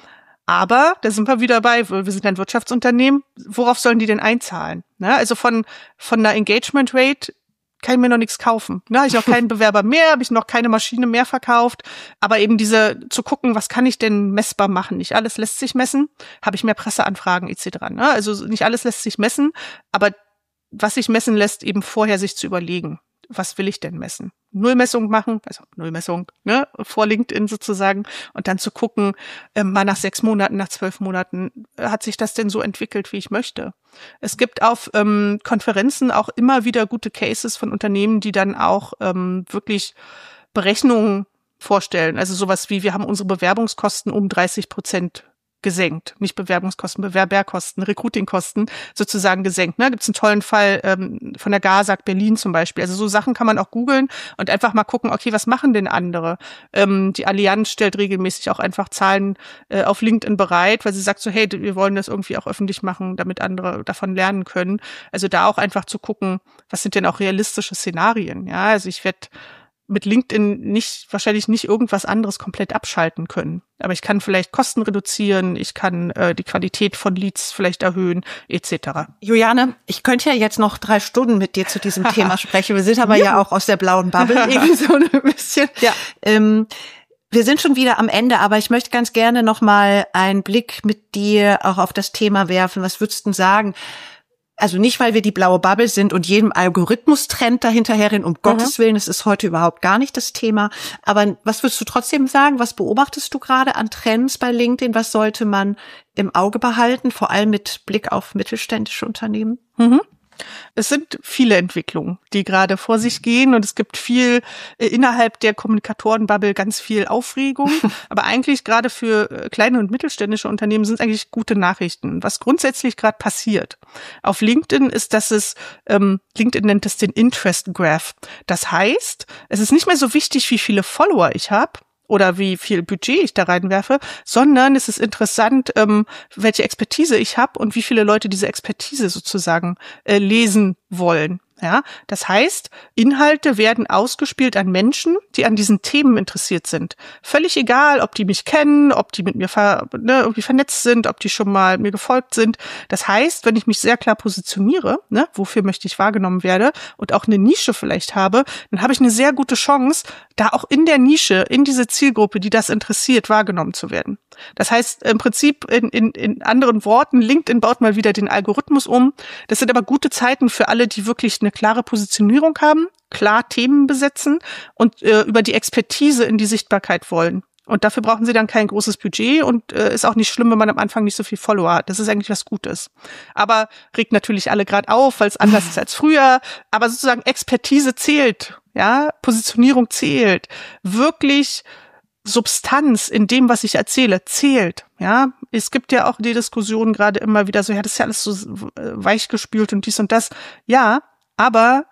Aber da sind wir wieder bei, wir sind ein Wirtschaftsunternehmen, worauf sollen die denn einzahlen? Ne? Also von von einer Engagement Rate kann ich mir noch nichts kaufen. Ne? Habe ich noch keinen Bewerber mehr, habe ich noch keine Maschine mehr verkauft. Aber eben diese zu gucken, was kann ich denn messbar machen? Nicht alles lässt sich messen. Habe ich mehr Presseanfragen et cetera. Ne? Also nicht alles lässt sich messen, aber was sich messen lässt, eben vorher sich zu überlegen, was will ich denn messen? Nullmessung machen, also Nullmessung, ne, vor LinkedIn sozusagen, und dann zu gucken, äh, mal nach sechs Monaten, nach zwölf Monaten, hat sich das denn so entwickelt, wie ich möchte? Es gibt auf ähm, Konferenzen auch immer wieder gute Cases von Unternehmen, die dann auch ähm, wirklich Berechnungen vorstellen. Also sowas wie, wir haben unsere Bewerbungskosten um dreißig Prozent gesenkt, nicht Bewerbungskosten, Bewerberkosten, Recruitingkosten sozusagen gesenkt. Ne? Gibt es einen tollen Fall ähm, von der GASAG Berlin zum Beispiel. Also so Sachen kann man auch googeln und einfach mal gucken, okay, was machen denn andere? Ähm, die Allianz stellt regelmäßig auch einfach Zahlen äh, auf LinkedIn bereit, weil sie sagt so, hey, wir wollen das irgendwie auch öffentlich machen, damit andere davon lernen können. Also da auch einfach zu gucken, was sind denn auch realistische Szenarien? Ja, also ich werde mit LinkedIn nicht, wahrscheinlich nicht irgendwas anderes komplett abschalten können. Aber ich kann vielleicht Kosten reduzieren, ich kann äh, die Qualität von Leads vielleicht erhöhen, et cetera. Juliane, ich könnte ja jetzt noch drei Stunden mit dir zu diesem Thema sprechen. Wir sind aber ja, ja auch aus der blauen Bubble eben so ein bisschen. Ja. Ähm, wir sind schon wieder am Ende, aber ich möchte ganz gerne noch mal einen Blick mit dir auch auf das Thema werfen. Was würdest du denn sagen? Also nicht, weil wir die blaue Bubble sind und jedem Algorithmus-Trend dahinterherrennen, um mhm. Gottes Willen, das ist heute überhaupt gar nicht das Thema. Aber was würdest du trotzdem sagen? Was beobachtest du gerade an Trends bei LinkedIn? Was sollte man im Auge behalten, vor allem mit Blick auf mittelständische Unternehmen? Mhm. Es sind viele Entwicklungen, die gerade vor sich gehen, und es gibt viel äh, innerhalb der Kommunikatorenbubble ganz viel Aufregung. Aber eigentlich gerade für äh, kleine und mittelständische Unternehmen sind es eigentlich gute Nachrichten. Was grundsätzlich gerade passiert auf LinkedIn ist, dass es, ähm, LinkedIn nennt es den Interest Graph. Das heißt, es ist nicht mehr so wichtig, wie viele Follower ich habe oder wie viel Budget ich da reinwerfe, sondern es ist interessant, ähm, welche Expertise ich habe und wie viele Leute diese Expertise sozusagen äh, lesen wollen. Ja, das heißt, Inhalte werden ausgespielt an Menschen, die an diesen Themen interessiert sind. Völlig egal, ob die mich kennen, ob die mit mir ver, ne, irgendwie vernetzt sind, ob die schon mal mir gefolgt sind. Das heißt, wenn ich mich sehr klar positioniere, ne, wofür möchte ich wahrgenommen werden und auch eine Nische vielleicht habe, dann habe ich eine sehr gute Chance, da auch in der Nische, in diese Zielgruppe, die das interessiert, wahrgenommen zu werden. Das heißt im Prinzip in, in, in anderen Worten, LinkedIn baut mal wieder den Algorithmus um. Das sind aber gute Zeiten für alle, die wirklich eine klare Positionierung haben, klar Themen besetzen und äh, über die Expertise in die Sichtbarkeit wollen. Und dafür brauchen sie dann kein großes Budget und äh, ist auch nicht schlimm, wenn man am Anfang nicht so viel Follower hat. Das ist eigentlich was Gutes. Aber regt natürlich alle gerade auf, weil es anders ist als früher. Aber sozusagen Expertise zählt, ja, Positionierung zählt. Wirklich Substanz in dem, was ich erzähle, zählt. Ja, es gibt ja auch die Diskussion gerade immer wieder so, ja, das ist ja alles so weichgespült und dies und das. Ja, aber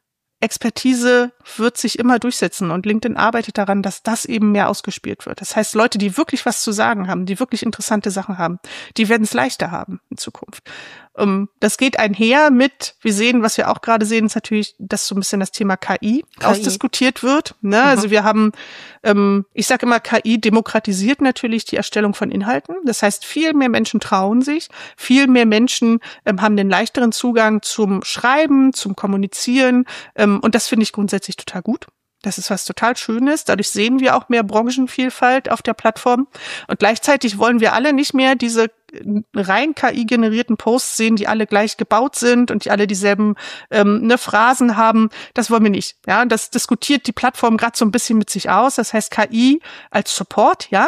Expertise wird sich immer durchsetzen und LinkedIn arbeitet daran, dass das eben mehr ausgespielt wird. Das heißt, Leute, die wirklich was zu sagen haben, die wirklich interessante Sachen haben, die werden es leichter haben in Zukunft. Um, das geht einher mit, wir sehen, was wir auch gerade sehen, ist natürlich, dass so ein bisschen das Thema K I, K I. ausdiskutiert wird. Ne? Mhm. Also wir haben, ähm, ich sage immer, K I demokratisiert natürlich die Erstellung von Inhalten. Das heißt, viel mehr Menschen trauen sich, viel mehr Menschen ähm, haben den leichteren Zugang zum Schreiben, zum Kommunizieren. Ähm, und das finde ich grundsätzlich total gut. Das ist was total Schönes. Dadurch sehen wir auch mehr Branchenvielfalt auf der Plattform. Und gleichzeitig wollen wir alle nicht mehr diese rein K I-generierten Posts sehen, die alle gleich gebaut sind und die alle dieselben ähm, ne, Phrasen haben. Das wollen wir nicht. Ja, das diskutiert die Plattform gerade so ein bisschen mit sich aus. Das heißt K I als Support, ja.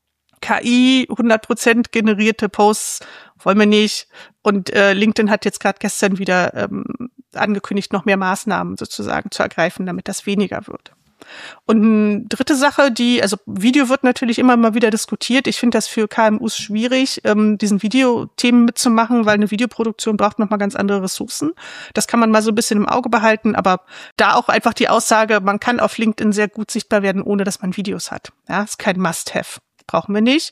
K I hundert Prozent generierte Posts wollen wir nicht. Und äh, LinkedIn hat jetzt gerade gestern wieder ähm, angekündigt, noch mehr Maßnahmen sozusagen zu ergreifen, damit das weniger wird. Und eine dritte Sache, die, also Video wird natürlich immer mal wieder diskutiert. Ich finde das für K M Us schwierig, ähm, diesen Videothemen mitzumachen, weil eine Videoproduktion braucht nochmal ganz andere Ressourcen. Das kann man mal so ein bisschen im Auge behalten, aber da auch einfach die Aussage, man kann auf LinkedIn sehr gut sichtbar werden, ohne dass man Videos hat. Ja, ist kein Must-Have. Brauchen wir nicht.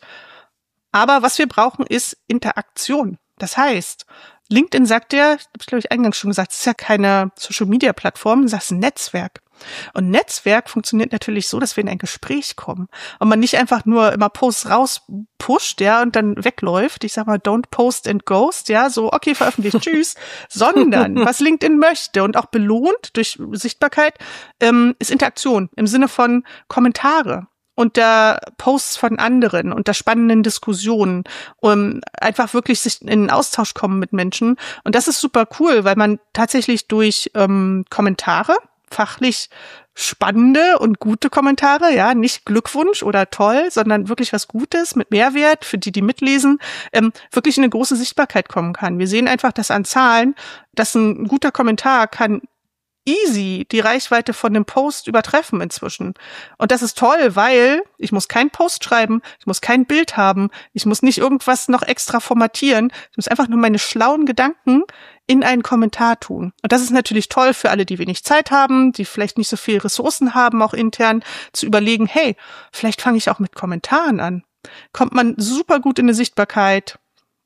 Aber was wir brauchen, ist Interaktion. Das heißt, LinkedIn sagt ja, das habe ich glaube ich eingangs schon gesagt, es ist ja keine Social-Media-Plattform, es ist ein Netzwerk. Und Netzwerk funktioniert natürlich so, dass wir in ein Gespräch kommen und man nicht einfach nur immer Posts rauspusht, ja, und dann wegläuft. Ich sag mal, don't post and ghost, ja, so, okay, veröffentlicht, tschüss, sondern was LinkedIn möchte und auch belohnt durch Sichtbarkeit, ähm, ist Interaktion im Sinne von Kommentare. Unter Posts von anderen, unter spannenden Diskussionen, um einfach wirklich sich in den Austausch kommen mit Menschen. Und das ist super cool, weil man tatsächlich durch ähm, Kommentare, fachlich spannende und gute Kommentare, ja, nicht Glückwunsch oder toll, sondern wirklich was Gutes mit Mehrwert für die, die mitlesen, ähm, wirklich in eine große Sichtbarkeit kommen kann. Wir sehen einfach das an Zahlen, dass ein guter Kommentar kann easy die Reichweite von dem Post übertreffen inzwischen. Und das ist toll, weil ich muss keinen Post schreiben, ich muss kein Bild haben, ich muss nicht irgendwas noch extra formatieren, ich muss einfach nur meine schlauen Gedanken in einen Kommentar tun. Und das ist natürlich toll für alle, die wenig Zeit haben, die vielleicht nicht so viel Ressourcen haben, auch intern, zu überlegen, hey, vielleicht fange ich auch mit Kommentaren an. Kommt man super gut in eine Sichtbarkeit,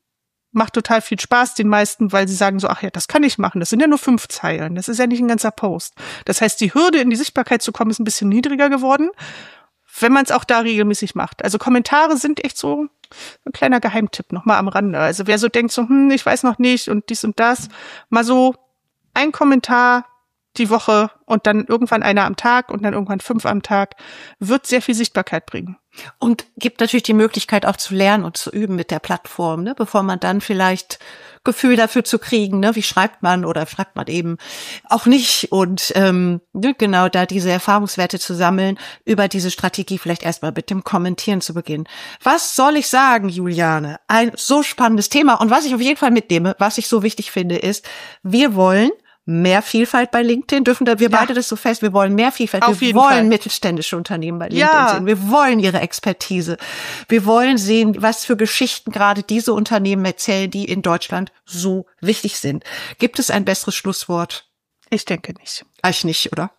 macht total viel Spaß den meisten, weil sie sagen so, ach ja, das kann ich machen, das sind ja nur fünf Zeilen, das ist ja nicht ein ganzer Post. Das heißt, die Hürde in die Sichtbarkeit zu kommen ist ein bisschen niedriger geworden, wenn man es auch da regelmäßig macht. Also Kommentare sind echt so ein kleiner Geheimtipp nochmal am Rande. Also wer so denkt so, hm, ich weiß noch nicht und dies und das, mal so ein Kommentar die Woche und dann irgendwann einer am Tag und dann irgendwann fünf am Tag, wird sehr viel Sichtbarkeit bringen. Und gibt natürlich die Möglichkeit auch zu lernen und zu üben mit der Plattform, ne, bevor man dann vielleicht Gefühl dafür zu kriegen, ne, wie schreibt man oder schreibt man eben auch nicht und ähm, genau da diese Erfahrungswerte zu sammeln, über diese Strategie vielleicht erstmal mit dem Kommentieren zu beginnen. Was soll ich sagen, Juliane? Ein so spannendes Thema und was ich auf jeden Fall mitnehme, was ich so wichtig finde, ist, wir wollen mehr Vielfalt bei LinkedIn, dürfen da wir ja. beide das so fest, wir wollen mehr Vielfalt, Auf wir jeden wollen Fall. mittelständische Unternehmen bei LinkedIn Ja. sehen, wir wollen ihre Expertise, wir wollen sehen, was für Geschichten gerade diese Unternehmen erzählen, die in Deutschland so wichtig sind. Gibt es ein besseres Schlusswort? Ich denke nicht. Eigentlich nicht, oder?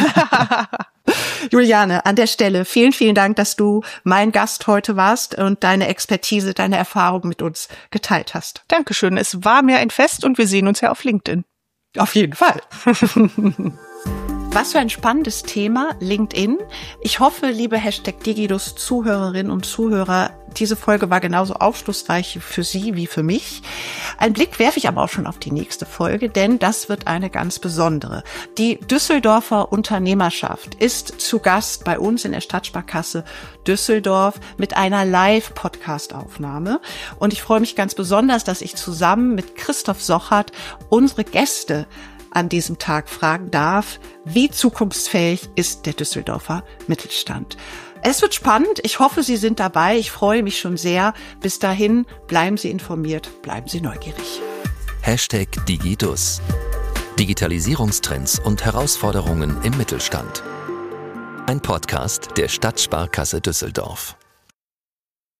Juliane, an der Stelle vielen, vielen Dank, dass du mein Gast heute warst und deine Expertise, deine Erfahrung mit uns geteilt hast. Dankeschön, es war mir ein Fest und wir sehen uns ja auf LinkedIn. Auf jeden Fall. Was für ein spannendes Thema, LinkedIn. Ich hoffe, liebe Hashtag Digidus Zuhörerinnen und Zuhörer, diese Folge war genauso aufschlussreich für Sie wie für mich. Einen Blick werfe ich aber auch schon auf die nächste Folge, denn das wird eine ganz besondere. Die Düsseldorfer Unternehmerschaft ist zu Gast bei uns in der Stadtsparkasse Düsseldorf mit einer Live-Podcast-Aufnahme. Und ich freue mich ganz besonders, dass ich zusammen mit Christoph Sochert unsere Gäste an diesem Tag fragen darf, wie zukunftsfähig ist der Düsseldorfer Mittelstand. Es wird spannend. Ich hoffe, Sie sind dabei. Ich freue mich schon sehr. Bis dahin, bleiben Sie informiert, bleiben Sie neugierig. Hashtag Digidus. Digitalisierungstrends und Herausforderungen im Mittelstand. Ein Podcast der Stadtsparkasse Düsseldorf.